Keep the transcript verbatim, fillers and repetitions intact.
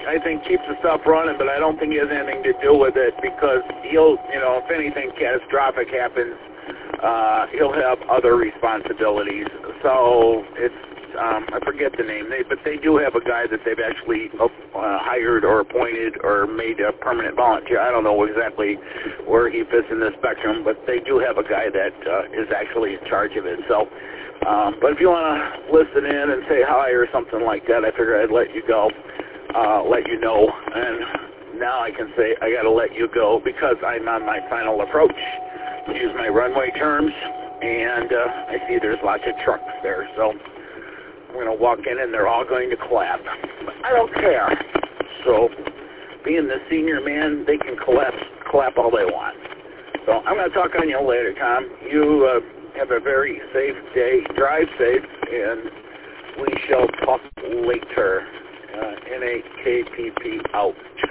I think keeps the stuff running, but I don't think he has anything to do with it because he'll, you know, if anything catastrophic happens, uh, he'll have other responsibilities. So it's, um, I forget the name, they, but they do have a guy that they've actually uh, hired or appointed or made a permanent volunteer. I don't know exactly where he fits in the spectrum, but they do have a guy that uh, is actually in charge of it. So, um, but if you want to listen in and say hi or something like that, I figured I'd let you go, uh, let you know. And now I can say I got to let you go because I'm on my final approach to use my runway terms, and uh, I see there's lots of trucks there. So I'm going to walk in and they're all going to clap. But I don't care. So being the senior man, they can clap, clap all they want. So I'm going to talk on you later, Tom. You uh, have a very safe day. Drive safe, and we shall talk later. Uh, N A K P P out.